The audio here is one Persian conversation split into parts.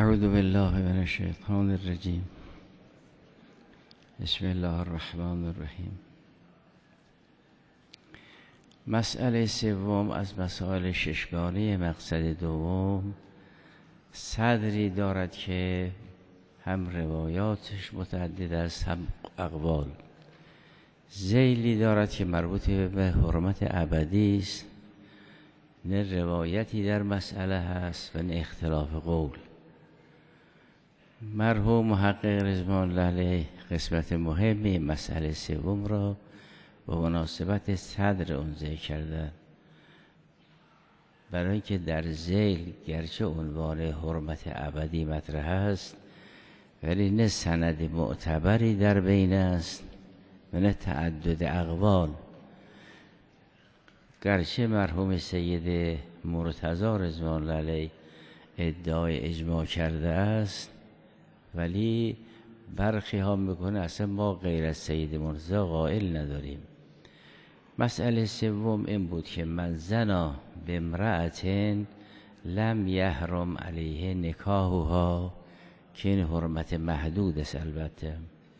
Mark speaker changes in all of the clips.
Speaker 1: اعوذ بالله من الشیطان الرجیم. بسم الله الرحمن الرحیم. مسئله سوم از مسائل ششگانه مقصد دوم صدری دارد که هم روایاتش متعدد است هم اقوال. ذیلی دارد که مربوط به حرمت ابدی است، نه روایتی در مسئله هست و نه اختلاف قول. مرحوم محقق رضوان الله علیه قسمت مهمی مسئله سوم را به مناسبت صدر اون ذکر کردن، برای اینکه در ذیل گرچه عنوان حرمت ابدی مطرح است ولی نه سند معتبری در بین است و نه تعدد اقوال. گرچه مرحوم سید مرتضی رضوان الله علیه ادعای اجماع کرده است، ولی برخی ها میکنه اصلا ما غیر از سید مرتضی قائل نداریم. مسئله سوم این بود که من زنا به امرأة لم یحرم علیه نکاحها، که این حرمت محدود است. البته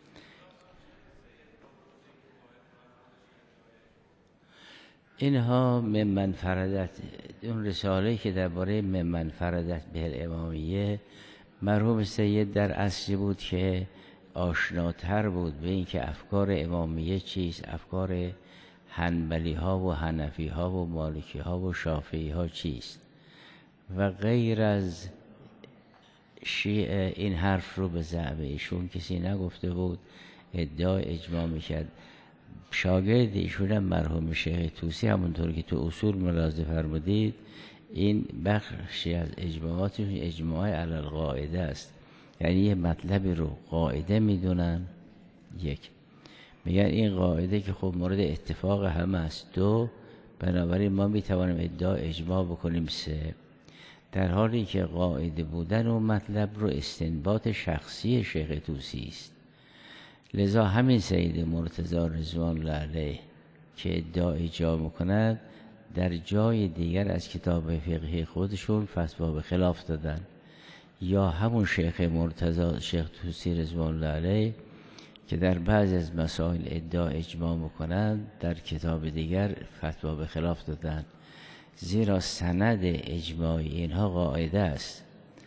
Speaker 1: اینها ممن فردت، اون رساله که درباره ممن فردت به الامامیه مرحوم سید در اصلی بود که آشناتر بود به اینکه افکار امامیه چیست، افکار حنبلی ها و حنفی ها و مالکی ها و شافعی ها چیست، و غیر از شیعه این حرف رو به زعم ایشون کسی نگفته بود، ادعای اجماع میکرد. شاگرد ایشون هم مرحوم شیخ طوسی، همونطور که تو اصول ملاحظه فرمودید، این بخشی از اجماعاتشون اجماع علی القاعده است، یعنی یه مطلبی رو قاعده میدونن. یک، میگن این قاعده که خب مورد اتفاق همه است. دو، بنابراین ما میتوانیم ادعا اجماع بکنیم. سه، در حالی که قاعده بودن و مطلب رو استنباط شخصی شیخ طوسی است. لذا همین سید مرتضی رضوان الله علیه که ادعا اجماع میکند در جای دیگر از کتاب فقهی خودشون فتوا به خلاف دادن، یا همون شیخ مرتضی شیخ طوسی رضوان الله علیه که در بعضی از مسائل ادعا اجماع میکنند در کتاب دیگر فتوا به خلاف دادن، زیرا سند اجماعی اینها قاعده است.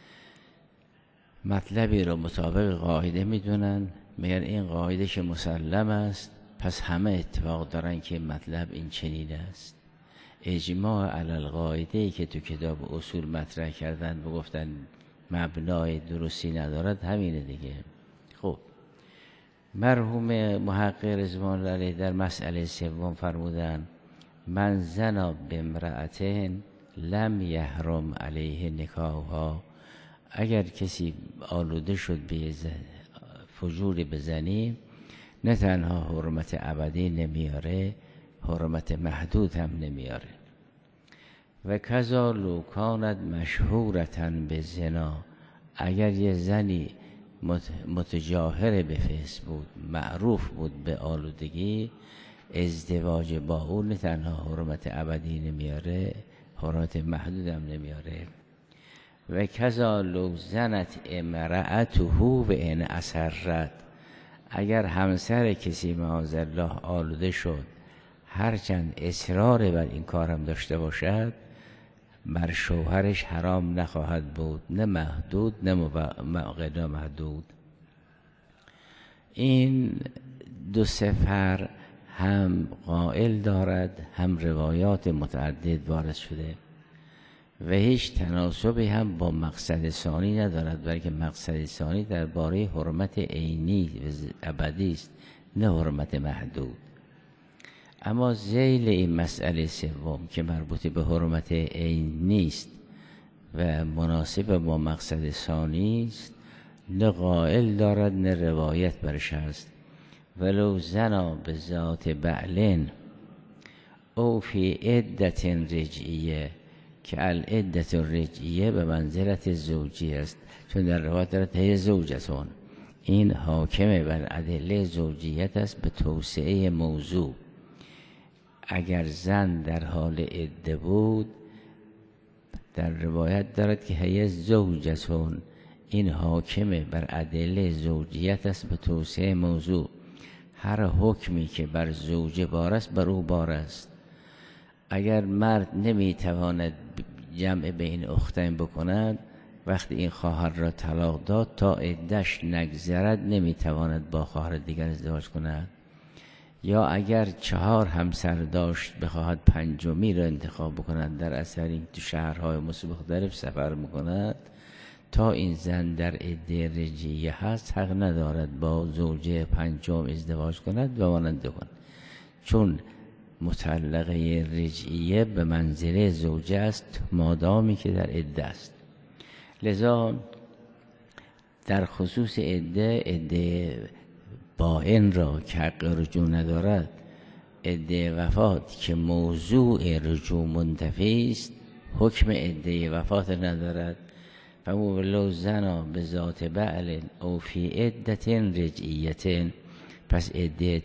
Speaker 1: مطلبی رو مطابق قاعده میدونن، میگن این قاعده که مسلم است پس همه اتفاق دارن که مطلب این چنین است. اجماع علی القاعده که تو کتاب اصول مطرح کردن و گفتن مبنای درستی ندارد، همینه دیگه. خب مرحوم محقق رضوان الله علیه در مسئله سوم فرمودن من زنا به امرأة لم یحرم علیه نکاحها، اگر کسی آلوده شد به فجور بزنی، نه تنها حرمت ابدی نمیاره، حرمت محدود هم نمیاره. و کذا لو کانت مشهورة به زنا، اگر یه زنی متجاهر به فحش بود، معروف بود به آلودگی، ازدواج با اون نه تنها حرمت ابدی نمیاره، حرمت محدود هم نمیاره. و کذا لو زنت امرأته و ان اسرت، اگر همسر کسی معاذالله آلوده شد هرچند اصرار بر این کارم داشته باشد، بر شوهرش حرام نخواهد بود، نه محدود نه غیر محدود. این دو سفر هم قائل دارد هم روایات متعدد وارد شده و هیچ تناسبی هم با مقصد ثانی ندارد، بلکه مقصد ثانی درباره حرمت عینی و ابدی است، نه حرمت محدود. اما ذیل این مسئله سوم که مربوط به حرمت عین نیست و مناسب با مقصد ثانی است، نه قائل دارد نه روایت برش است. ولو زنا به ذات بعلن او فی عدت رجعیه، که العدت الرجعیه به منزلت زوجی است، چون در روایت دارد هی زوجتون، این حاکمه بر ادله زوجیت است به توسعه موضوع. اگر زن در حال عده بود، در روایت دارد که هی زوجتون، این حاکمه بر ادله زوجیت است به توسعه موضوع. هر حکمی که بر زوجه بار است بر او بار است. اگر مرد نمیتواند جمع بین اختین بکند، وقتی این خواهر را طلاق داد تا عده‌اش نگذرد نمیتواند با خواهر دیگر ازدواج کند. یا اگر 4 همسر داشت بخواهد 5می را انتخاب بکند، در اثر این تو شهرهای مختلف سفر میکند، تا این زن در عده رجعیه هست حق ندارد با زوجه 5 ازدواج کند و مانند کند، چون مطلقه رجعیه به منزله زوجه است مادامی که در عده است. لذا در خصوص عده باین را که حق رجوع ندارد، عده وفات که موضوع رجوع منتفی است، حکم عده وفات ندارد. فولو زنا به ذات بعل او فی عدت رجعیت، پس عده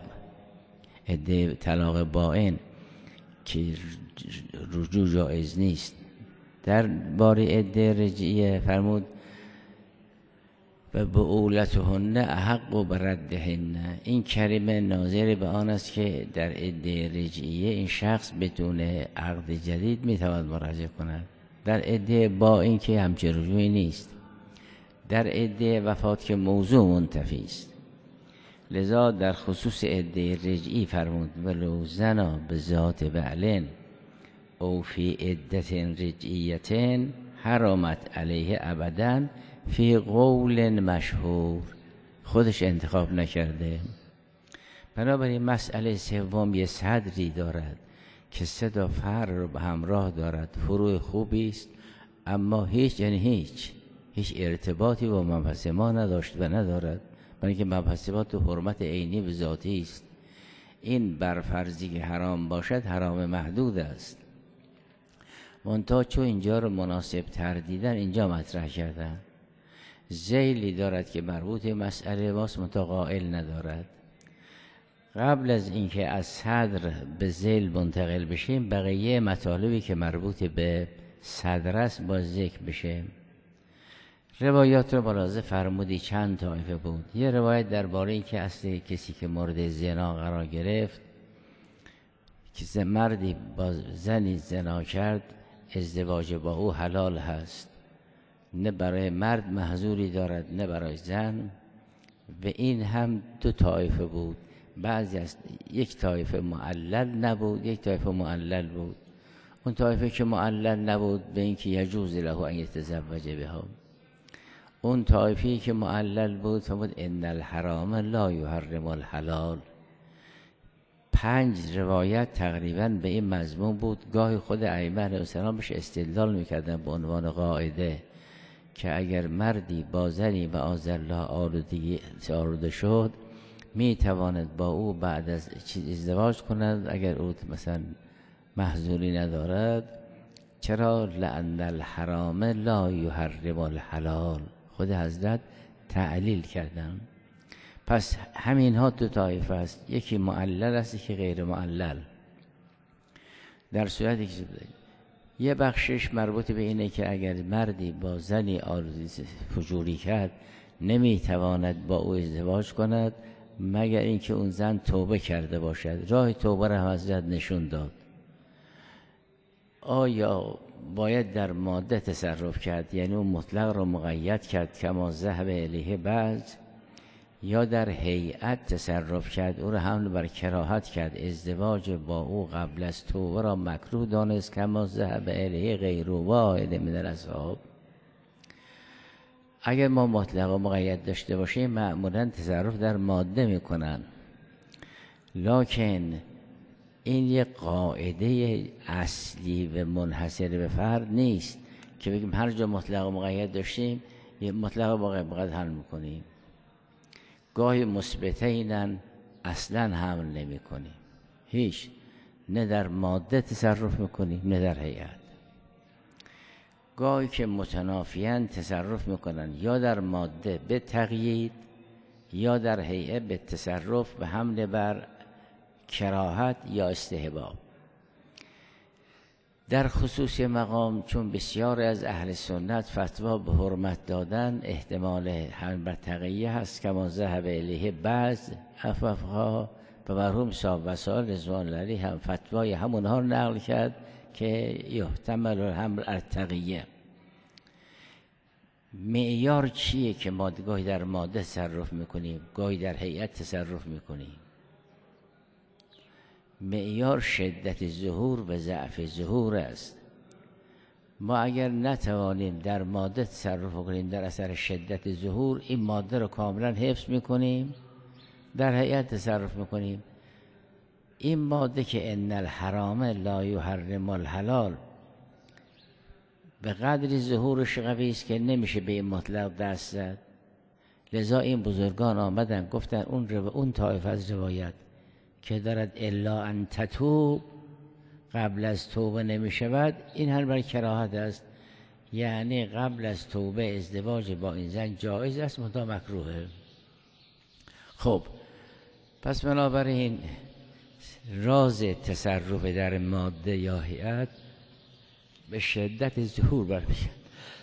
Speaker 1: طلاق باین که رجوع جایز نیست. در باره عده رجعیه فرمود و بعولتهن احق بردهن. این کلمه ناظر به آن است که در عده رجعیه این شخص بدون عقد جدید میتواند مراجعه کند. در عده با این که همچه رجوعی نیست. در عده وفات که موضوع منتفی است. لذا در خصوص عده رجعی فرمود ولو زنا به ذات بعلن او فی عدت رجعیت حرمت علیه ابدا فی قول مشهور. خودش انتخاب نکرده. بنابراین مسئله سوم یه صدری دارد که 3 فرع رو به همراه دارد. فروع خوبی است، اما هیچ ارتباطی با مبحث ما نداشت و ندارد، برای اینکه مبحث ما تو حرمت عینی به ذاتی است. این بر فرضی که حرام باشد حرام محدود است. منتها چون اینجا رو مناسب تر دیدن اینجا مطرح کردن. ذیلی دارد که مربوط مسئله ماست منتها قائل ندارد. قبل از اینکه از صدر به ذیل منتقل بشیم، بقیه مطالبی که مربوط به صدر است با ذکر بشه. روایات رو ملاحظه فرمودی چند طایفه بود. یه روایت درباره این که اصل کسی که مورد زنا قرار گرفت، که مردی با زنی زنا کرد، ازدواج با او حلال هست، نه برای مرد محظوری دارد نه برای زن. و این هم 2 طایفه بود. بعضی از یک طایفه معلل نبود، یک طایفه معلل بود. اون طایفه که معلل نبود به این که یجوز له ان یتزوج بها. اون طایفه‌ای که معلل بود فرمود ان الحرام لا یحرم الحلال. 5 روایت تقریبا به این مضمون بود. گاهی خود ائمه علیهم السلام بهش استدلال میکردن به عنوان قاعده که اگر مردی با زنی و آذالله آلوده شد، میتواند با او بعد از ازدواج کند اگر او مثلا محظوری ندارد. چرا؟ لأن الحرام لا یحرم الحلال. خود حضرت تعلیل کردن. پس همین ها 2 طایفه است. یکی معلل است، یکی غیر معلل. در صورتی که یه بخشش مربوط به اینه که اگر مردی با زنی آلوده فجوری کرد، نمیتواند با او ازدواج کند مگر اینکه اون زن توبه کرده باشد. راه توبه را حضرت نشون داد. آیا باید در ماده تصرف کرد، یعنی اون مطلق را مقید کرد کما ذهب الیه بعض، یا در هیئت تصرف کرد، او را حمل بر کراهت کرد، ازدواج با او قبل از توبه را مکروه دانست کما ذهب الیه غیر واحد من الاصحاب. اگر ما مطلق و مقید داشته باشیم معمولا تصرف در ماده میکنن، لکن این یک قاعده اصلی و منحصر به فرد نیست که بگیم هر جا مطلق و مقید داشتیم یه مطلق و مقید حمل میکنیم. گاهی مثبتینن اصلا حمل نمی کنیم، هیچ، نه در ماده تصرف میکنیم نه در هیئت. گاهی که متنافیان تصرف میکنن یا در ماده به تقیید یا در هیئه به تصرف به حمل بر کراهت یا استحباب. در خصوص مقام چون بسیار از اهل سنت فتوا به حرمت دادن احتمال حمل بر تقیه هست کما ذهب الیه بعض افقها و مرحوم صاحب وسائل رضوان الله علیه هم فتوای همونها رو نقل کرد که یحتمل الحمل التقیه. معیار چیه که ما گاهی در ماده تصرف میکنیم گاهی در هیئت تصرف میکنیم؟ معیار شدت ظهور و ضعف ظهور است. ما اگر نتوانیم در ماده تصرف کنیم در اثر شدت ظهور، این ماده رو کاملا حفظ میکنیم، در هیئت تصرف میکنیم. این ماده که ان الحرام لا یحرم الحلال به قدری ظهورش قوی است که نمیشه به این مطلق دست زد. لذا این بزرگان آمدن گفتن اون طایفه از روایت که دارد الا ان تتوب قبل از توبه نمی شود، این هم بر کراهت است. یعنی قبل از توبه ازدواج با این زن جایز است منتها مکروهه. خب پس بنابراین راز تصرف در ماده یا هیئت به شدت ظهور برمیگردد.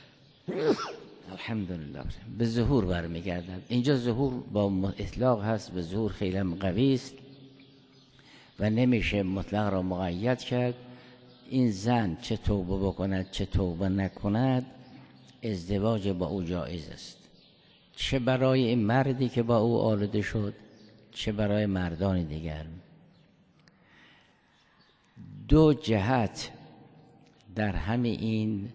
Speaker 1: الحمدلله به ظهور برمیگردد. اینجا ظهور با اطلاق هست، به ظهور خیلی قوی است و نمیشه مطلق را مقید کرد. این زن چه توبه بکند چه توبه نکند ازدواج با او جایز است، چه برای این مردی که با او آلوده شد چه برای مردان دیگر. دو جهت در همین این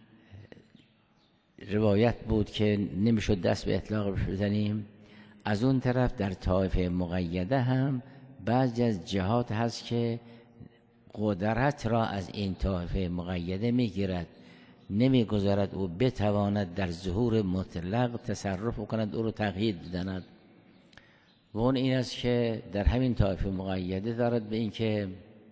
Speaker 1: روایت بود که نمیشد دست به اطلاق بزنیم. از اون طرف در طایفه مقیده هم بعضی از جهات هست که قدرت را از این طایفه مقیده میگیرد، نمیگذارد او بتواند در ظهور مطلق تصرف کند، او رو تقیید بدهد. و اون این است که در همین طایفه مقیده دارد به این که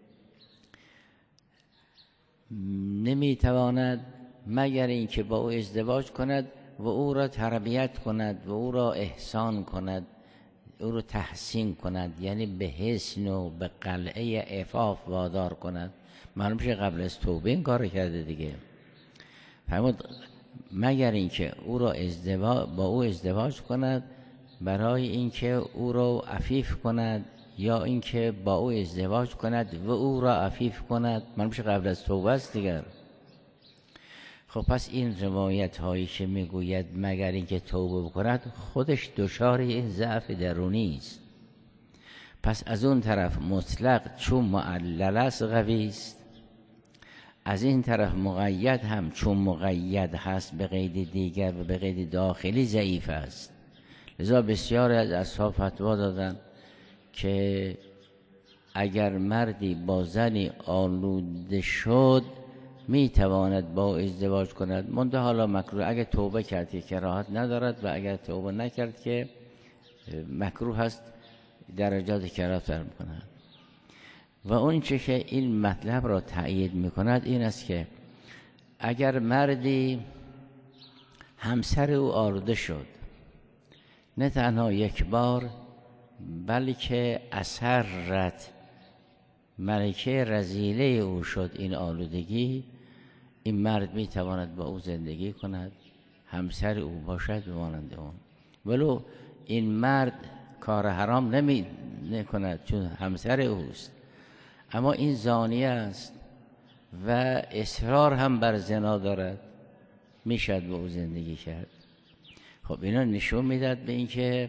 Speaker 1: نمیتواند مگر اینکه با او ازدواج کند و او را تربیت کند و او را احسان کند، او رو تحسین کند، یعنی به حسن و به قلعه عفاف وادار کند. معلوم میشه قبل از توبه این کار کرده دیگه. فرمود مگر اینکه او را با او ازدواج کند برای اینکه او را عفیف کند یا اینکه با او ازدواج کند و او را عفیف کند، معلوم میشه قبل از توبه است دیگر. خب پس این روایت هایی که میگوید مگر اینکه توبه بکند خودش دچار این ضعف درونی است. پس از اون طرف مطلق چون معلل است قوی است، از این طرف مقید هم چون مقید هست به قید دیگر و به قید داخلی ضعیف است. لذا بسیار از اصحاب فتوا دادن که اگر مردی با زنی آلوده شد میتواند با ازدواج کند، منتها حالا مکروه. اگر توبه کرد که کراهت ندارد و اگر توبه نکرد که مکروه هست، درجات کراهت فرق می‌کند. و اون چه که این مطلب را تأیید می‌کند این است که اگر مردی همسر او آلوده شد، نه تنها یک بار بلکه اثرت ملکه رذیله او شد این آلودگی، این مرد میتواند با او زندگی کند، همسر او باشد بمانند اون، ولو این مرد کار حرام نمی کند چون همسر اوست، اما این زانی است و اصرار هم بر زنا دارد، میشد با او زندگی کرد. خب اینا نشون میداد به این که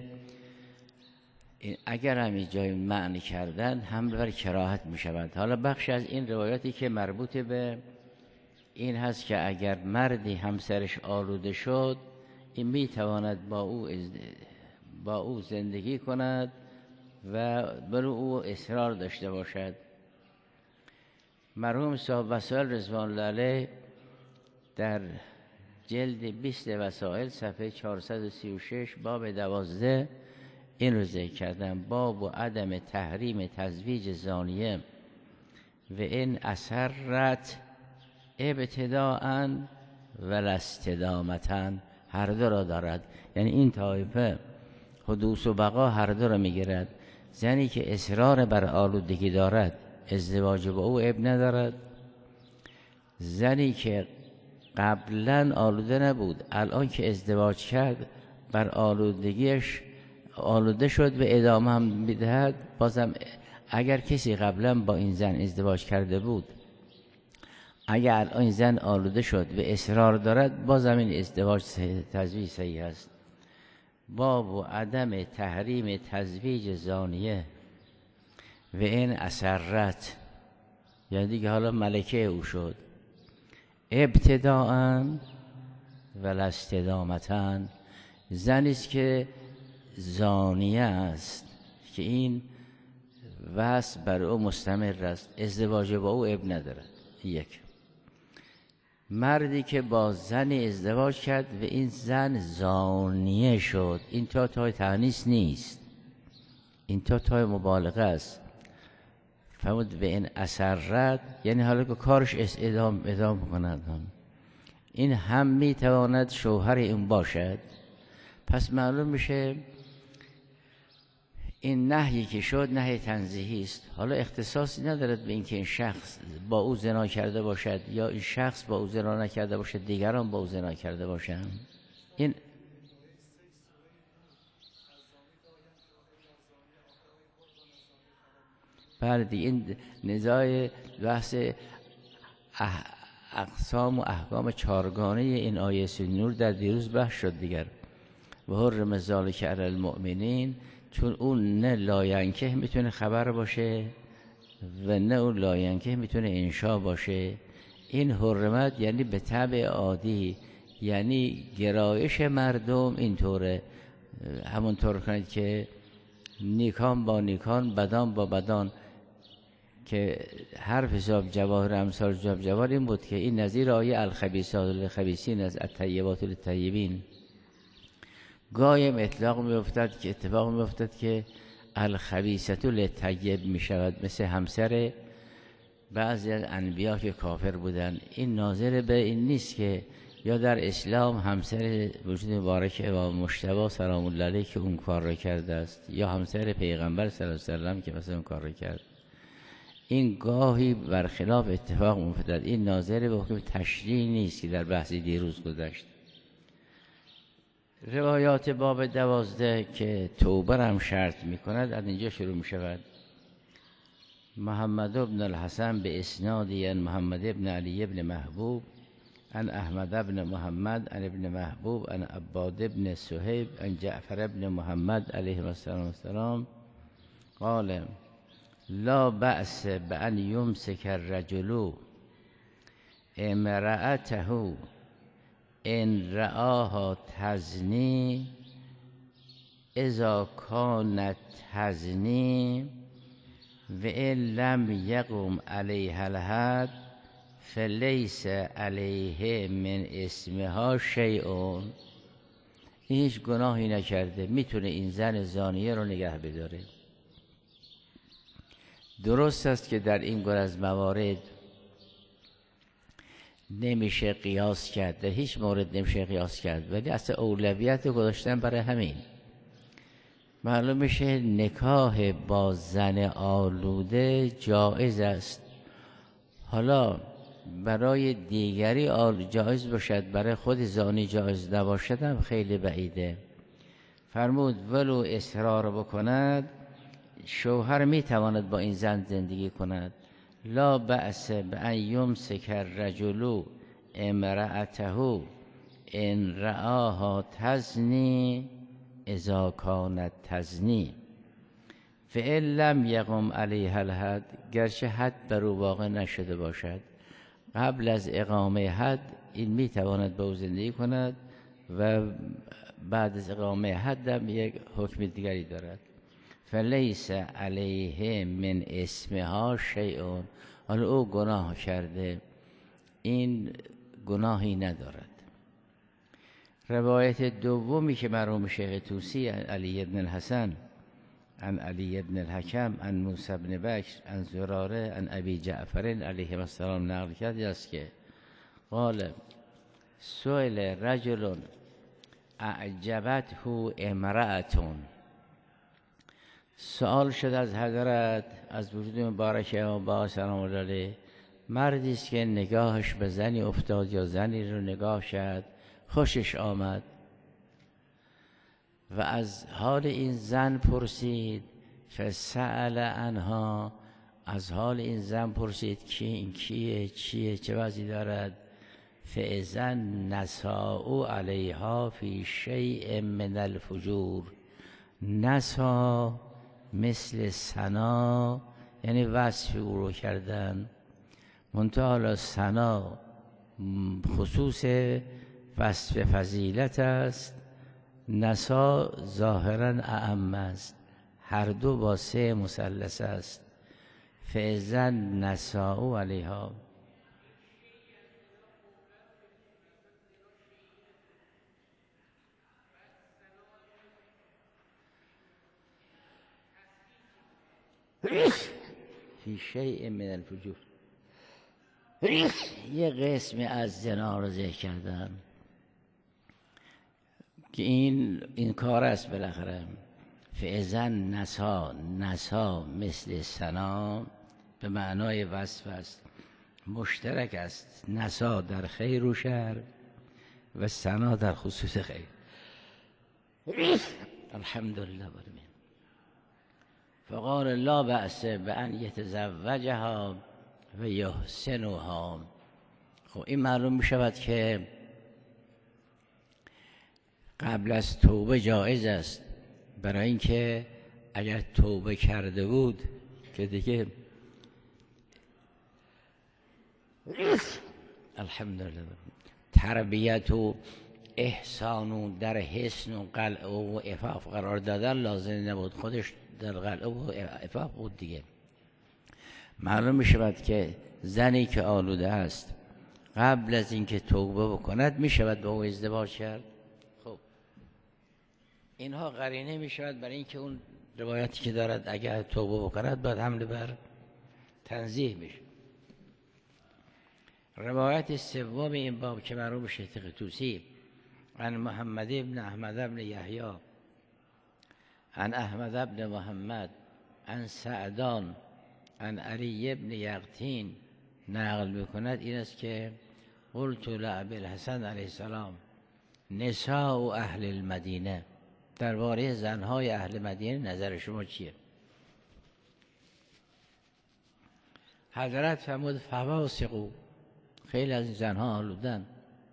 Speaker 1: اگر همی جای معنی کردن حمل بر کراهت می شود. حالا بخش از این روایاتی که مربوط به این هست که اگر مردی همسرش آلوده شد این می تواند با او زندگی کند و بر او اصرار داشته باشد. مرحوم صاحب وسائل رضوان الله علیه در جلد 20 وسائل صفحه 436 باب 12 این رو ذکر کردم: باب و عدم تحریم تزویج زانیه و این اثرت ابتداءً و لاستدامتاً، هر دو را دارد. یعنی این طایفه حدوث و بقا هر دو را میگیرد. زنی که اصرار بر آلودگی دارد ازدواج با او اب ندارد، زنی که قبلا آلوده نبود، الان که ازدواج کرد بر آلودگیش آلوده شد و ادامه هم میدهد، بازم اگر کسی قبلا با این زن ازدواج کرده بود، اگر الان این زن آلوده شد و اصرار دارد، بازم این ازدواج تزویج صحیح است. باب و عدم تحریم تزویج زانیه و این اسرت، یعنی دیگه حالا ملکه او شد، ابتداءً ولا استدامتاً، زنیست که زانیه است که این وصف بر او مستمر است، ازدواج با او اب ندارد. یک مردی که با زن ازدواج کرد و این زن زانیه شد، این تا تانیث نیست، این تا مبالغه است. فرمود به این اسرت، یعنی حالا که کارش ادام کند، این هم میتواند شوهر این باشد. پس معلوم میشه این نهی که شد نهی تنزیهی است. حالا اختصاصی ندارد به اینکه این شخص با او زنا کرده باشد یا این شخص با او زنا نکرده باشد، دیگران با او زنا کرده باشند. این بعد این نزاع بحث اقسام و احکام چارگانه این آیه نور در دیروز بحث شد دیگر. و حرم ذلک علی المؤمنین، چون اون نه لاینکه میتونه خبر باشه و نه اون لاینکه میتونه انشا باشه. این حرمت یعنی به طبع عادی، یعنی گرایش مردم اینطوره، همونطور کنید که نیکان با نیکان، بدان با بدان، که حرف حساب جواهر امثال جواهر این بود که این نظیر آیه الخبیثات للخبیثین از الطیبات للطیبین. گایم اتفاق میافتد که الخبیثة للطیب می شود، مثل همسر بعضی از انبیا که کافر بودن. این ناظر به این نیست که یا در اسلام همسر وجود مبارک امام مجتبی سلام الله علیه که اون کار را کرده است، یا همسر پیغمبر صلی الله علیه و سلم که مثلا اون کار را کرد. این گاهی برخلاف اتفاق میافتد. این ناظر به حکم تشریع نیست که در بحث دیروز گذشت. روایات باب 12 که توبه هم شرط میکند از اینجا شروع میشود. محمد بن الحسن به اسنادی ان محمد بن علی بن محبوب ان احمد بن محمد ان ابن محبوب ان عباد بن صهیب ان جعفر بن محمد علیه السلام قال لا بأس بأن یمسک الرجل امرأته ان رآها تزنی اذا کانت تزنی و ان لم یقم علیها الحد فلیس علیه من اسمها شیء. هیچ گناهی نکرده، میتونه این زن زانیه رو نگه بداره. درست است که در این گونه از موارد نمیشه قیاس کرد، در هیچ مورد نمیشه قیاس کرد، ولی اصلا اولویت گذاشتن برای همین. معلوم میشه نکاح با زن آلوده جایز است. حالا برای دیگری جایز باشد، برای خود زانی جایز نباشد هم خیلی بعیده. فرمود ولو اصرار بکند، شوهر میتواند با این زن زندگی کند. لا بأس بأن یمسک الرجل امرأته ان رآها تزنی اذا کانت تزنی فإن لم یقم علیها الحد، گرچه حد بر او واقع نشده باشد. قبل از اقامه حد این میتواند با او زندگی کند و بعد از اقامه حد هم یک حکم دیگری دارد. فلیس علیه من اسمها شیء، حالا او گناه کرده، این گناهی ندارد. روایت دومی که مرحوم شیخ طوسی علی بن الحسن عن علی بن الحکم عن موسی بن بکر عن زراره عن ابی جعفر علیه السلام نقل کرده است که قال سئل رجل اعجبته امرأة، سوال شد از حضرت از وجود مبارک امام با سلام الله علیه، مردی است که نگاهش به زنی افتاد یا زنی رو نگاه کرد خوشش آمد و از حال این زن پرسید، فسأل عنها، از حال این زن پرسید که این کیه، چیه، چه وضعی دارد. فاذا نساء علیها فی شیء من الفجور. نسا مثل سنا، یعنی وصف او رو کردن، منتها حالا سنا خصوص وصف فضیلت است، نسا ظاهرا اعم است، هر دو با سه مثلث است. فاذا نساء علیها، فی شیء من الفجور، یه قسم از زنا رو ذکر کردن که این کار است بالاخره. فاذا نسا مثل سنا به معنای وصف است، مشترک است. نسا در خیر و شر و سنا در خصوص خیر. الحمدلله. فقال لا بأس بأن یتزوجها و یحسنها. خب این معلوم می شود که قبل از توبه جایز است، برای اینکه اگر توبه کرده بود که دیگه الحمدلله تربیت و احسان و در حسن و قلع و عفاف قرار دادن لازم نبود، خودش در قلع و عفاف بود دیگه. معلوم می شود که زنی که آلوده است قبل از اینکه توبه بکند می شود با او ازدواج کرد. خب اینها قرینه می شود برای اینکه اون روایتی که دارد اگر توبه بکند باید حمله بر تنزیه میشه. روایت سوم این باب که مرحوم شیخ طوسی عن محمد ابن احمد ابن یحیی عن احمد ابن محمد عن سعدان عن علی ابن یقطین نقل میکند این است که قلت لابی الحسن علیه السلام نساء اهل المدینه، درباره زنهای اهل مدینه نظر شما چیه؟ حضرت فرمود فواسقوا، خیلی از این زنها آلودن.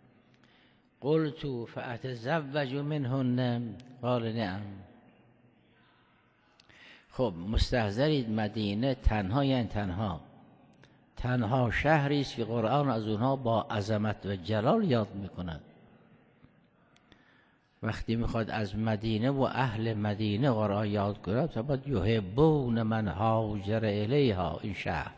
Speaker 1: قلت فاتزوج منهن قال نعم. خب مستحضرید مدینه تنها یعنی تنها شهری است که قرآن از اونها با عظمت و جلال یاد میکند. وقتی میخواد از مدینه و اهل مدینه قرآن یاد کند تا باید یحبون من هاجر الیها، این شهر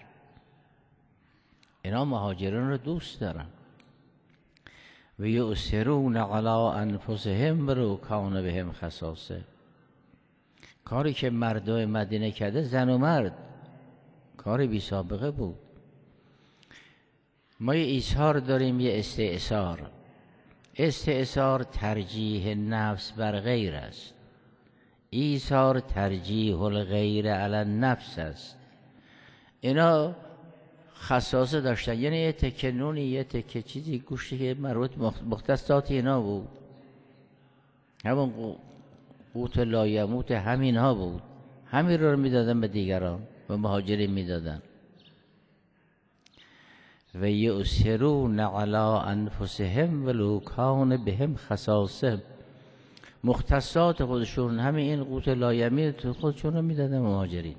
Speaker 1: اینا مهاجرین رو دوست دارن. و یؤثرون علی انفسهم ولو کان بهم خصاصه. کاری که مردم مدینه کرده، زن و مرد، کار بی سابقه بود. ما یه ایثار داریم، یه استئثار. استئثار ترجیح نفس بر غیر است، ایثار ترجیح الغیر علی النفس است. اینا خصاصه داشتن، یعنی یه تکه نونی، یه تکه چیزی گوشتی که مربوط مختصات اینا بود، همون قوت لایموت همین ها بود، همین رو میدادن به دیگران و مهاجرین میدادن. و یؤثرون علی انفسهم ولو کان بهم خصاصه، مختصات خودشون همین این قوت لایمی خودشون رو میدادن مهاجرین.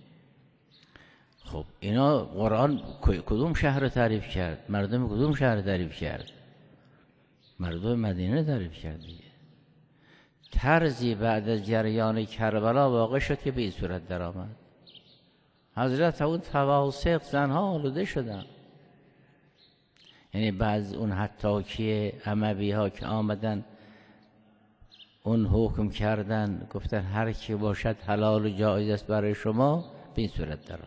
Speaker 1: خب اینا قرآن کدوم شهر رو تعریف کرد؟ مردم کدوم شهر تعریف کرد؟ مردم مدینه تعریف کرد دیگه. طرزی بعد از جریان کربلا واقع شد که به این صورت در آمد. حضرت اون فواسق زنها آلوده شدن، یعنی بعض اون حتاکی اموی ها که آمدن اون حکم کردن، گفتن هر کی باشد حلال و جایز است برای شما، به این صورت در آمد.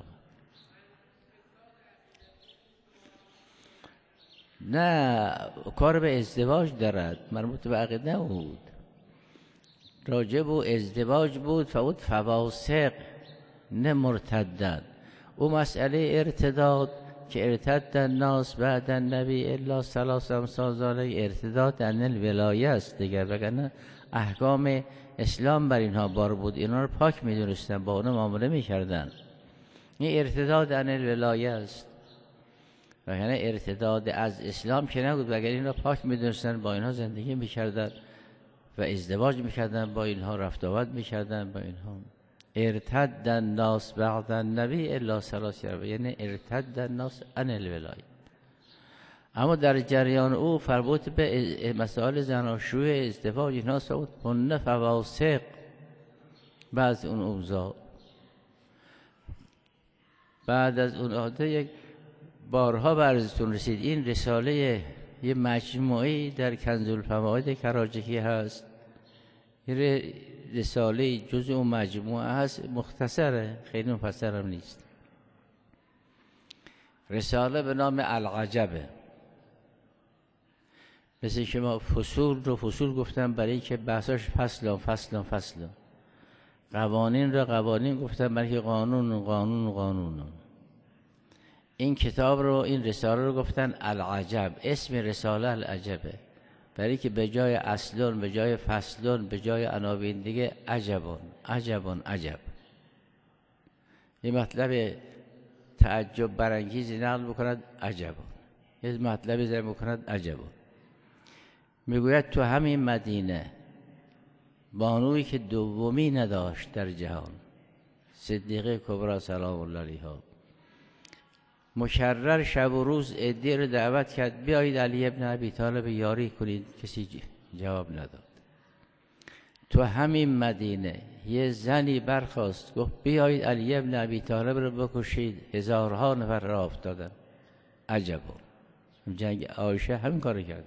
Speaker 1: نه کار به ازدواج دارد، مربوط به عقیده نبود، راجب و ازدواج بود. فاود فواسق نه مرتدن. او مسئله ارتداد که ارتد الناس بعد النبی الا 3 امثال ذلک ارتداد عن الولایه است دیگر، وگرنه احکام اسلام بر اینها بار بود، اینا رو پاک می‌دونستن، با اونها معامله می‌کردن. این ارتداد عن الولایه است، وگرنه ارتداد از اسلام که نبود، وگرنه اینا پاک می‌دونستن، با اینها زندگی می‌کردن و ازدواج می‌کردن با اینها، رفت و آمد می‌کردن با اینها. ارتد الناس بعد النبی الا 3 یعنی ارتد الناس عن الولایه. اما در جریان او فربوط به مسائل زناشویی، ازدواج اینا بود هن فواسق. بعد اون اوضاع، بعد از اون عهده یک بارها به عرضتون رسید، این رساله یه مجموعی در کنز الفواید کراجکی هست، یه رساله جزء اون مجموعه هست، مختصره، خیلی مفصل هم نیست. رساله به نام العجبه. مثل که ما فصول رو فصول گفتم برای که بحثاش فصل. قوانین رو قوانین گفتم برای که قانون. این کتاب رو، این رساله رو گفتن العجب. اسم رساله العجبه، برای که به جای اصلون، به جای فصلون، به جای عناوین دیگه عجب یه مطلب تعجب برانگیزی نقل بکند عجبون، یه مطلب ذکر بکند عجبون. میگوید تو همین مدینه بانویی که دومی نداشت در جهان، صدیقه کبری سلام الله علیها، مکرر شب و روز عده‌ای رو دعوت کرد بیایید علی ابن ابی طالب یاری کنید، کسی جواب نداد. تو همین مدینه یه زنی برخاست گفت بیایید علی ابن ابی طالب رو بکشید، هزارها نفر را افتادن. عجبا. جنگ عایشه همین کارو کرد.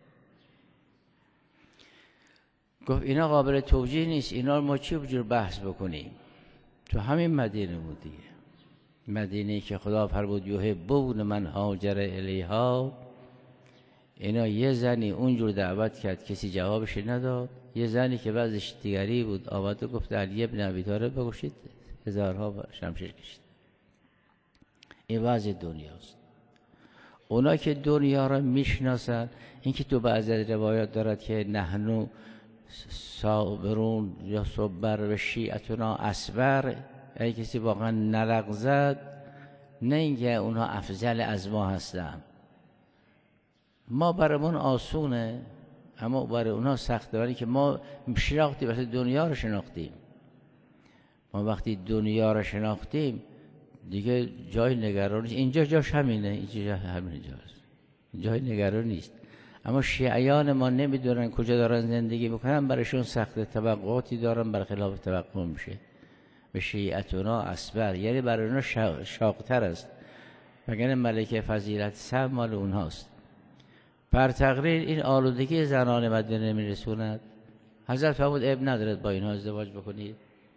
Speaker 1: گفت اینا قابل توجیه نیست، اینا رو ما چی بجور بحث بکنیم؟ تو همین مدینه بود دیگه، مدینه‌ای که خدا فرمود یحبون من هاجر الیها. اینا یه زنی اونجور دعوت کرد کسی جوابش نداد، یه زنی که وضعش دیگری بود آمد گفت علی ابن ابی طالب بکشید، هزارها شمشیر کشید. این وضع دنیاست. اونا که دنیا را میشناسن، این که تو بعضی از روایات دارد که نحنو صابرون یا صبر و شیعتنا اصبر، اگه کسی واقعا نلغزد، نه اینکه اونها افضل از ما هستن. ما برامون آسونه اما برای اونها سخته، ولی که ما شناختی وقتی دنیا رو شناختیم. ما وقتی دنیا رو شناختیم دیگه جای نگران نیست. اینجا جاش همینه، اینجا همین جاست، جای نگران نیست. اما شیعیان ما نمیدونن کجا دارن زندگی میکنن، برایشون سخته، توقعاتی دارن برخلاف توقع میشه. به شیعتنا اصبر، یعنی برای اونها شاقتر است، وگرنه ملکه فضیلت سب مال اونهاست. بر تقریر این آلودگی زنان مدینه میرسوند. حضرت فرمود عیب ندارد با اینها ازدواج بکنید.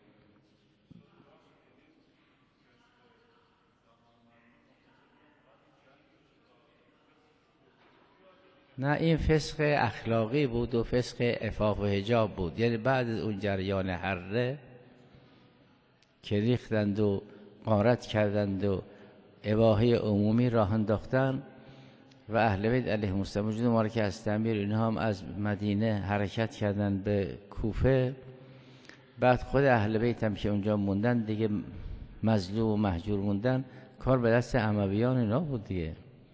Speaker 1: نه، این فسق اخلاقی بود و فسق عفاف و حجاب بود. یعنی بعد از اون جریان حره که ریختند و غارت کردند و اباحه عمومی راه انداختن و اهل بیت علیهم السلام وجود مالک استعمیر اینها هم از مدینه حرکت کردن به کوفه. بعد خود اهل بیت هم که اونجا موندن دیگه مظلوم و مهجور موندن، کار به دست امویان اینا بود دیگه.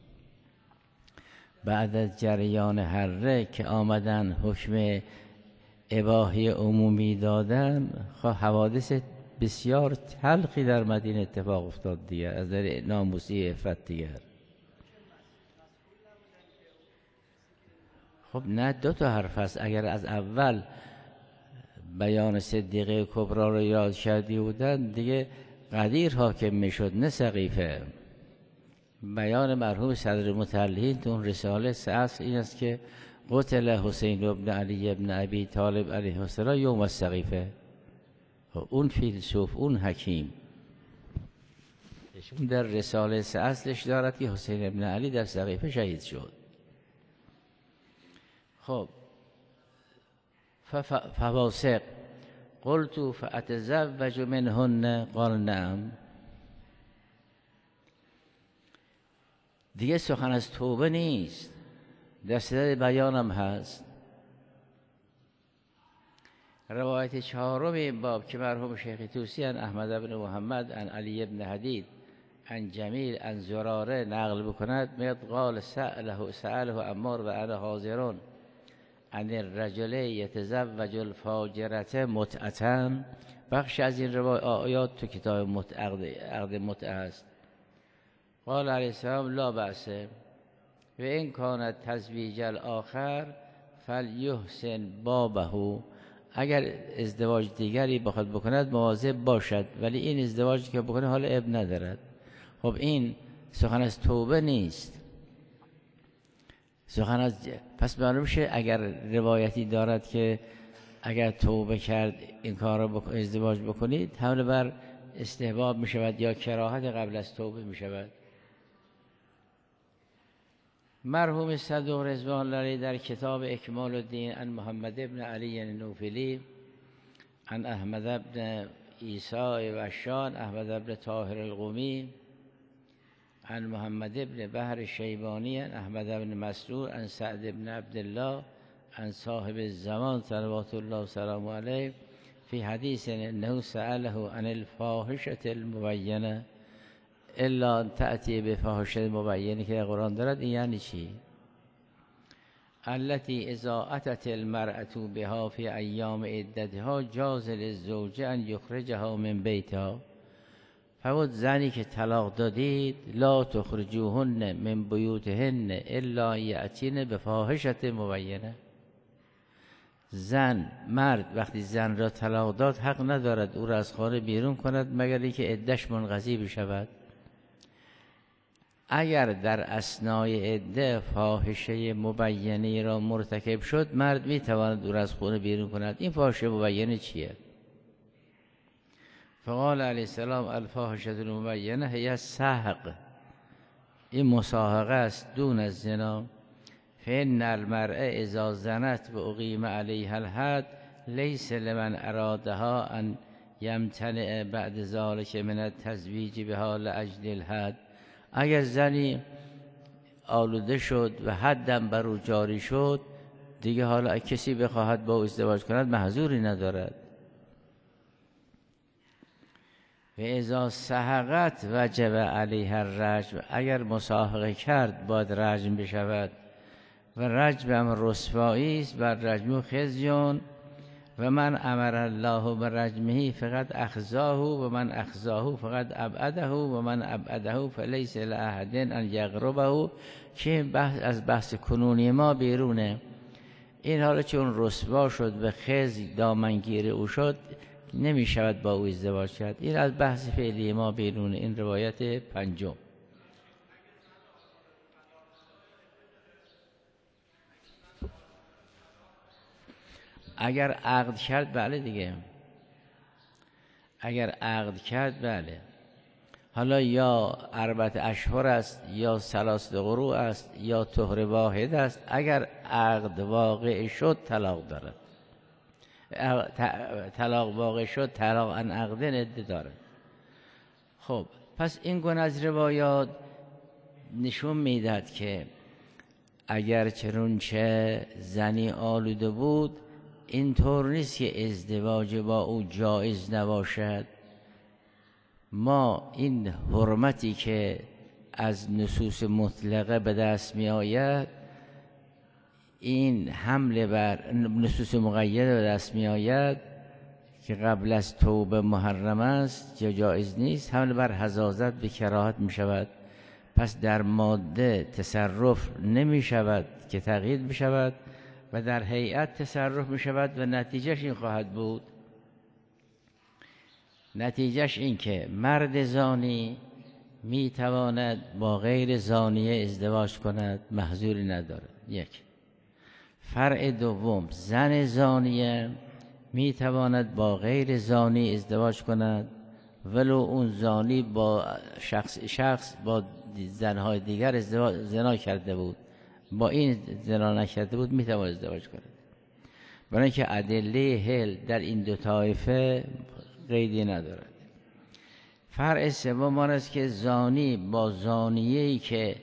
Speaker 1: بعد از جریان حره که آمدن حکم اباحه عمومی دادن، حوادث بسیار تلخی در مدینه اتفاق افتاد دیگه، از در ناموسی عفت دیگر. خب نه، 2 حرف هست. اگر از اول بیان صدیقه کبری رو یاد کردی بودن دیگه قدیر حاکم میشد نه سقیفه. بیان مرحوم صدر متعلهین تو اون رساله 3 اصل این است که قتل حسین ابن علی ابن ابی طالب علیه السلام یوم السقیفه. اون فیلسوف، اون حکیم، در رساله 3 اصلش دارد که حسین ابن علی در سقیفه شهید شد. خب فواسق قلت فاتزوج منهن قال نعم. دیگه سخن از توبه نیست، در صدد بیانم هست. روایت چهارم این باب که مرحوم شیخ طوسی عن احمد بن محمد عن علی بن حدید عن جمیل عن زراره نقل بکند، میاد قال سأله عمار و انا حاضرون عن الرجل یتزوج الفاجرة متعة. بخش از این آیات تو کتاب عقد متعه است. قال علیه السلام لا بأس و این کانت تزویج الاخر فلیحسن بابه. اگر ازدواج دیگری بخواد بکند مواظب باشد، ولی این ازدواجی که بکنه حال اب ندارد. خب این سخن از توبه نیست، سخن از پس معلوم شه اگر روایتی دارد که اگر توبه کرد این کار رو ازدواج بکنید، حمل بر استحباب می شود یا کراهت قبل از توبه می شود. مرحوم صدوق رضوان الله علیه در کتاب اکمال الدین عن محمد ابن علی النوفلی عن احمد ابن عیسی وشان احمد ابن طاهر القمی عن محمد ابن بحر شیبانی عن احمد ابن مسعود عن سعد ابن عبدالله عن صاحب الزمان صلوات الله وسلامه علیه فی حدیث انه سأله عن الفاحشه المبینه الا تأتی بفاحشه مبینه که قرآن دارد. این یعنی چی؟ التي اذا اتت المرأة بها في ایام عدتها جاز للزوج ان یخرجها من بیتها. فرمود زنی که طلاق دادید لا تخرجوهن من بیوتهن الا یأتین بفاحشه مبینه. مرد وقتی زن را طلاق داد حق ندارد او را از خانه بیرون کند مگر اینکه عده‌اش منقضی بشود. اگر در اثنای عده فاحشه مبینه را مرتکب شد، مرد میتواند او را از خانه بیرون کند. این فاحشه مبینه چیه؟ فقال علیه السلام الفاحشه المبینه هی السحق. این مساحقه است دون از زنا. فإن المرأة اذا زنت و اقیم علیها الحد لیس لمن ارادها ان یمتنع بعد ذلك من التزویج بها لاجل الحد. اگر زنی آلوده شد و حدم بر او جاری شد، دیگه حالا کسی بخواهد با او ازدواج کند محظوری ندارد. و اذا سحقت وجب علیها الرجم. اگر مساحقه کرد باید رجم بشود و رجم هم رسوایی است و رجم خزیون و من امر الله برجمه فقط اخزاه و من اخزاه فقط ابعده و من ابعده فلیس لاحد ان یقربه. که بحث از بحث کنونی ما بیرونه. این حالا چون رسوا شد و خزی دامنگیر او شد نمی شود با او ازدواج کرد. این از بحث فعلی ما بیرونه. این روایت پنجم. اگر عقد کرد بله دیگه، اگر عقد کرد بله. حالا یا 4 اشهر است یا 3 قروء است یا طهر واحد است. اگر عقد واقع شد طلاق دارد. طلاق واقع شد طلاق عن عقد عده دارد. خب پس این گونه از روایات نشون میدهد که اگر چنانچه زنی آلوده بود اینطور نیست که ازدواج با او جایز نباشد. ما این حرمتی که از نصوص مطلقه به دست می آید، این حمله بر نصوص مقیده به دست می آید که قبل از توبه محرم است یا جایز نیست، حمله بر حزازت به کراهت می شود. پس در ماده تصرف نمی شود که تقیید بشود و در هیئت تصرف می شود و نتیجهش این خواهد بود. نتیجهش این که مرد زانی می تواند با غیر زانیه ازدواج کند، محظوری ندارد. یک. فرع دوم، زن زانیه می تواند با غیر زانی ازدواج کند ولو اون زانی با شخص با زنهای دیگر زنا کرده بود، با این زنا نکرده بود، می تواند ازدواج کند. برای اینکه ادله حل در این دو طایفه قیدی ندارد. فرع سوم آن است که زانی با زانیه‌ای که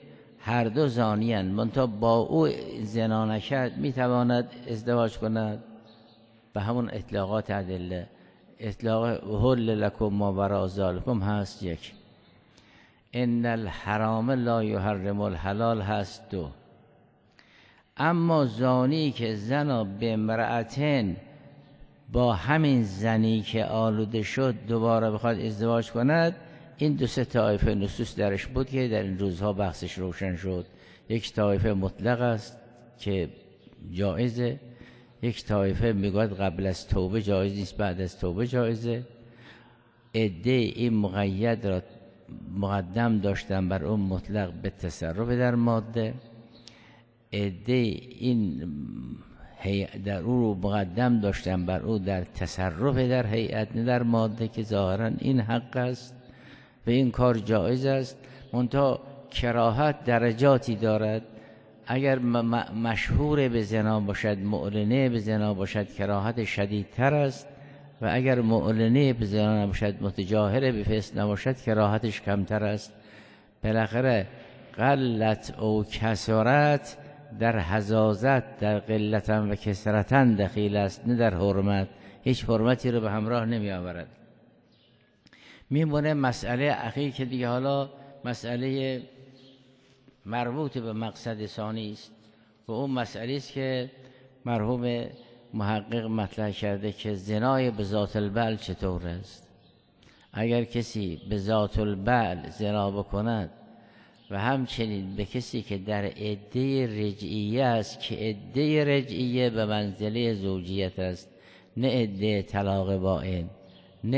Speaker 1: هر دو زانی اند، منتها با او زنا نکرد میتواند ازدواج کند. به همون اطلاقات ادله، اطلاق حل لکم ما وراء ذالکم هست یک، ان الحرام لا یحرم الحلال هست دو. اما زانی که زنا به امرأتین با همین زنی که آلوده شد دوباره بخواد ازدواج کند، این دو سه طایفه نصوص درش بود که در این روزها بحثش روشن شد. یک طایفه مطلق است که جایزه، یک طایفه میگوید قبل از توبه جایز نیست، بعد از توبه جایزه. عده این مقید را مقدم داشتن بر اون مطلق به تصرف در ماده، عده این در او رو مقدم داشتن بر او در تصرف در هیئت نه در ماده، که ظاهرا این حق است و این کار جایز است. منتها کراهت درجاتی دارد. اگر مشهور به زنا باشد، معلنه به زنا باشد، کراهت شدیدتر است، و اگر معلنه به زنا نباشد، متجاهر به فسق نباشد، کراهتش کمتر است. بالاخره قلت او کثرت در حزازت، در قلتن و کثرتن دخیل است، نه در حرمت. هیچ حرمتی رو به همراه نمی آورد. میمونه مسئله اخیر که دیگه حالا مسئله مربوط به مقصد ثانی است و اون مسئله است که مرحوم محقق مطرح کرده که زنای به ذات البعل چطور است. اگر کسی به ذات البعل زنا بکند و همچنین به کسی که در عده رجعیه است، که عده رجعیه به منزله زوجیت است، نه عده طلاق بائن، نه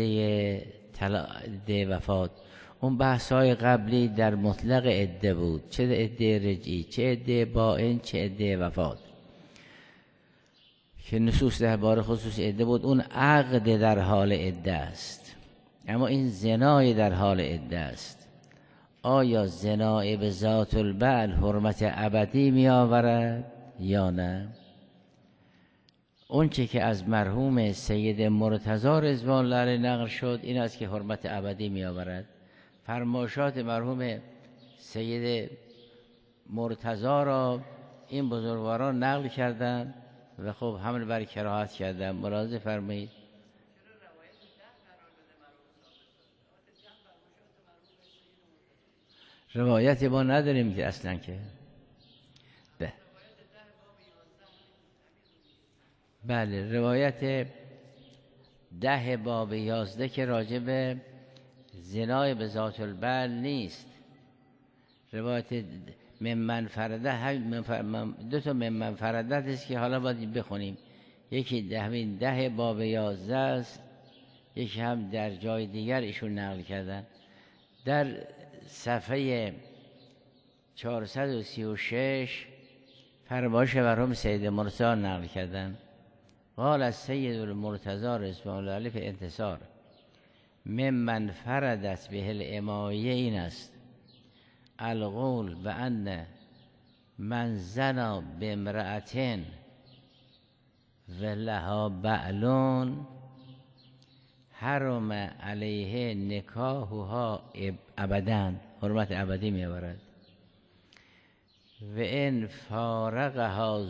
Speaker 1: عده وفات. اون بحث‌های قبلی در مطلق عده بود، چه عده رجعی، چه عده بائن، چه عده وفات، که نصوص در باره خصوص عده بود. اون عقد در حال عده است، اما این زنای در حال عده است. آیا زنای به ذات البعل حرمت ابدی می آورد یا نه؟ اون چه که از مرحوم سید مرتضی رضوان الله علیه نقل شد این است که حرمت ابدی می آورد. فرمایشات مرحوم سید مرتضی را این بزرگواران نقل کردند و خب حمل بر کراهت کردند. ملاحظه فرمایید. روایت ما نداریم که اصلا که بله روایت 10 باب 11 که راجع به زنای به ذات البعل نیست. روایت ممن فرده دو تا ممن فردت است که حالا باید بخونیم. یکی 10 باب 11 است، یکی هم در جای دیگر ایشون نقل کردن. در صفحه 436 فرمایش مرحوم سید مرتضی نقل کردن. قال از سید المرتضی رضوان الله علیه فی انتصار ممن فردت به الامایه این است القول به ان من زنا به امرأتین و لها بعلون حرم علیه نکاحها ابدا، حرمت ابدی می آورد. و ان فارقها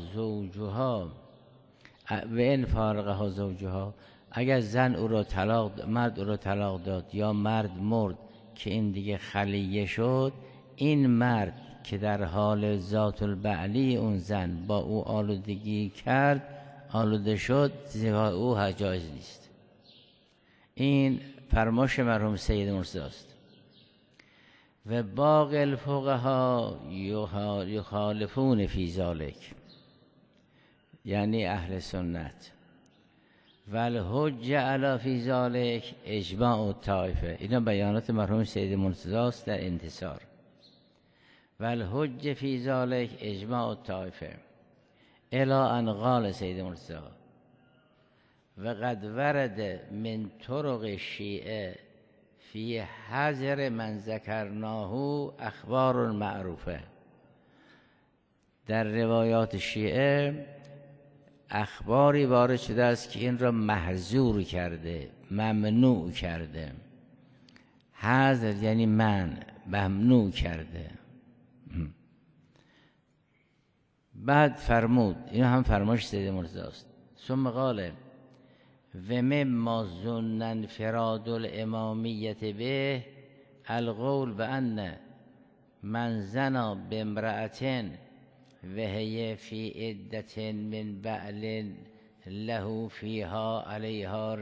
Speaker 1: زوجها اگر زن او را طلاق، مرد او را طلاق داد یا مرد مرد که این دیگه خلیه شد، این مرد که در حال ذات البعلی اون زن با او آلودگی کرد، آلوده شد، زیغا او جایز نیست. این فرمایش مرحوم سید مرتضی است. و باقی الفقها یخالفون فی ذلک، یعنی اهل سنت. والحجه علی فی ذلک اجماع الطائفه. اینا بیانات مرحوم سید مرتضی است در انتصار. والحجه فی ذلک اجماع الطائفه الی ان قال سید مرتضی و قد ورد من طرق الشیعه فی حذر من ذکرناه اخبار معروفه. در روایات شیعه اخباری وارد شده است که این را محظور کرده، ممنوع کرده. حذر یعنی من، ممنوع کرده. بعد فرمود، اینو هم فرمایش سید مرتضی است، ثم قال و مما ظن انفراد الامامیت به القول بان من زنا بامرأة و هی فی عدة من بعل له فیها علیها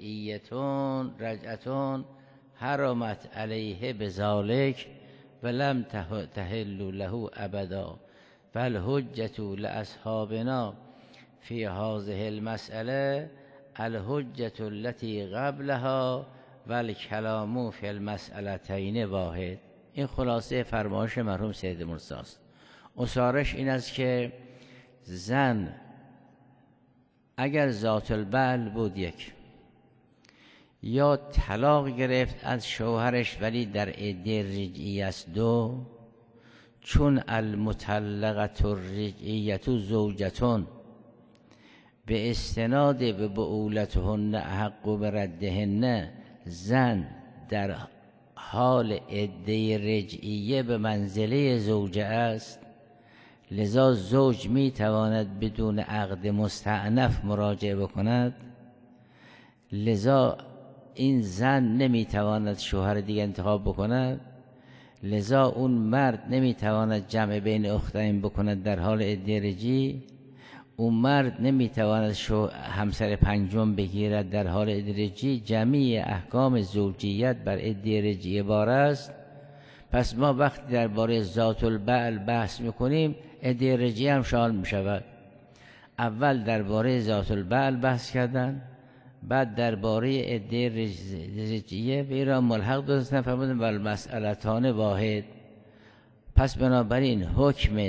Speaker 1: رجعتون حرمت علیه بذالک و لم تحل له ابدا فالحجة لاصحابنا فی هذه المسأله الحجة التي قبلها و الکلام فی المسألتین واحد. این خلاصه فرمایش مرحوم سید مرتضی است. اصارش این است که زن اگر ذات البعل بود یک، یا طلاق گرفت از شوهرش ولی در عده رجعی است دو، چون المطلقة الرجعیة زوجتون به استناد به بعولتهن احق بردهن، زن در حال عده رجعیه به منزله زوجه است، لذا زوج می تواند بدون عقد مستأنف مراجعه بکند، لذا این زن نمی تواند شوهر دیگه انتخاب بکند، لذا اون مرد نمی تواند جمع بین اختین بکند در حال عده رجعی، اون مرد نمی تواند همسر پنجم بگیرد در حال عده رجعی. جمعی احکام زوجیت بر عده رجعی بار است. پس ما وقتی درباره ذات البعل بحث میکنیم عده رجعی هم شامل میشود. اول درباره ذات البعل بحث کردن، بعد درباره عده رجعیه به ایران ملحق داشتن، فرمودن ول مسئلتان واحد. پس بنابراین حکم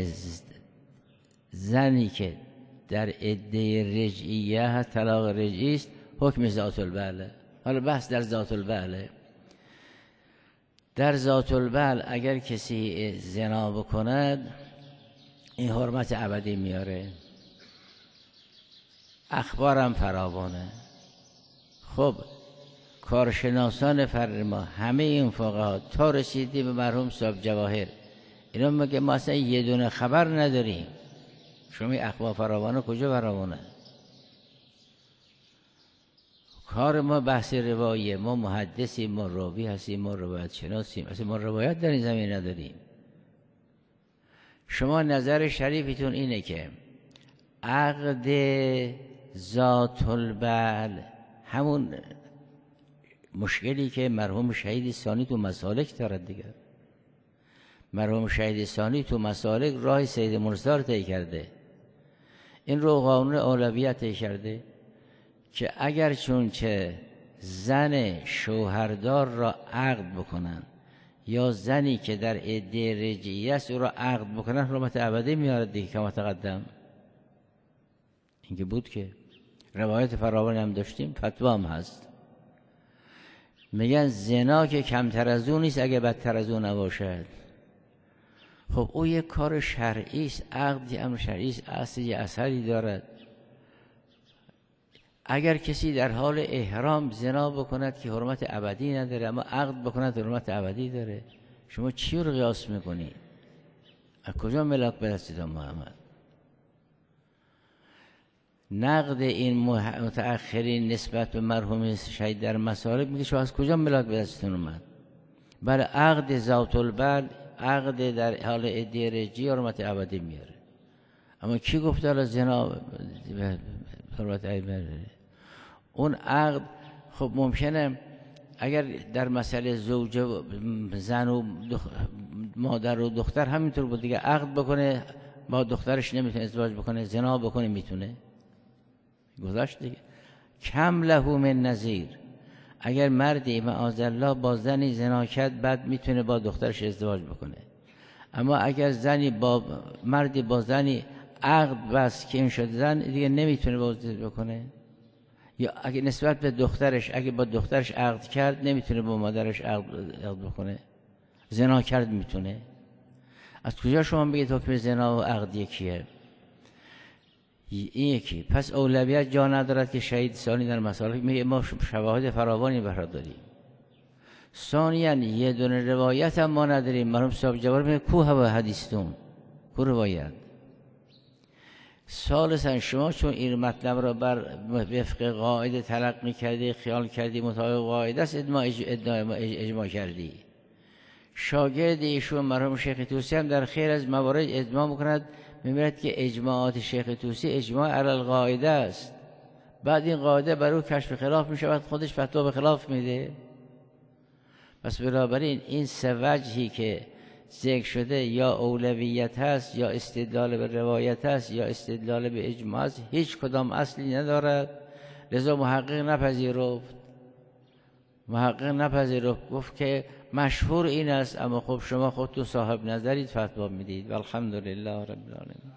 Speaker 1: زنی که در عده رجعیه هست، طلاق رجعی است، حکم ذات البعل. حالا بحث در ذات البعل. در ذات البعل اگر کسی زنا بکند این حرمت ابدی میاره، اخبارم فراوانه. خب کارشناسان فر ما همه این فقها تا رسیدیم به مرحوم صاحب جواهر، اینا میگه ما اصلا یه دونه خبر نداریم. شما اخبار فراوانه کجا فراوانه؟ کار ما بحث روایه، ما محدثیم، ما راوی هستیم، ما روایت شناسیم، اصلا ما روایت در این زمین نداریم. شما نظر شریفتون اینه که عقد ذات البعل همون مشکلی که مرحوم شهید ثانی تو مسالک دارد دیگر. مرحوم شهید ثانی تو مسالک راه سید مرتضی طی کرده، این رو قانون اولویت طی کرده که اگر چون که زن شوهردار را عقد بکنن یا زنی که در عده رجعیه است او را عقد بکنن، حرمت ابدی میارد دیگه. کما تقدم اینکه بود که روایت فراوان هم داشتیم، فتوا هم هست. میگن زنا که کمتر از اون نیست اگه بدتر از اون نباشد. خب او یک کار شرعی است، عقدی امر شرعی است، اصلی اثری دارد. اگر کسی در حال احرام زنا بکند که حرمت ابدی نداره، اما عقد بکند حرمت ابدی داره، شما چی رو قیاس میکنید؟ از کجا ملاک به دستتان محمد؟ نقد این متأخرین نسبت به مرحوم شهید در مسالک میگه شما از کجا ملاک به دستتون اومد؟ برای عقد ذات البعل، عقد در حال عده رجعی حرمت ابدی میاره. اما کی گفته حالا زنا حرمت ابدی میاره؟ اون عقد خب ممکنه اگر در مسئله زوجه زن و مادر و دختر همینطور بود دیگه، عقد بکنه با دخترش نمیتونه ازدواج بکنه، زنا بکنه میتونه، گذاشت دیگه. کم له من نظیر، اگر مردی معاذالله با زنی زنا کرد بعد میتونه با دخترش ازدواج بکنه. اما اگر زنی با مردی با زنی عقد بس که این شد زن دیگه نمیتونه با ازدواج بکنه. یا اگه نسبت به دخترش، اگه با دخترش عقد کرد نمیتونه با مادرش عقد بکنه، زنا کرد میتونه. از کجا شما بگید حکم زنا و عقد یکیه؟ این یکی. پس اولویت جا ندارد که شهید ثانی در مسالک میگه ما شواهد فراوانی برای داریم. ثانیاً یه دونه روایت هم ما نداریم. مرحوم صاحب جوار میگه کو هوا حدیثتون، کو روایت؟ ثالثاً شما چون این مطلب را بر وفق قاعده تلقی کردی، خیال کردی مطابق قاعده است، اجماع کردی. شاگرد ایشون مرحوم شیخ طوسی هم در خیر از موارد اجماع میکند، میبیند که اجماعات شیخ طوسی اجماع علی القاعده است. بعد این قاعده بر او کشف خلاف میشود، خودش فتوا به خلاف میده. پس بنابراین این سه وجهی که ذکر شده یا اولویت هست، یا استدلال به روایت هست، یا استدلال به اجماع هست، هیچ کدام اصلی ندارد. لذا محقق نپذیرفت، گفت که مشهور این است، اما خب شما خودتون صاحب نظرید فتوا میدید. والحمدلله رب العالمین.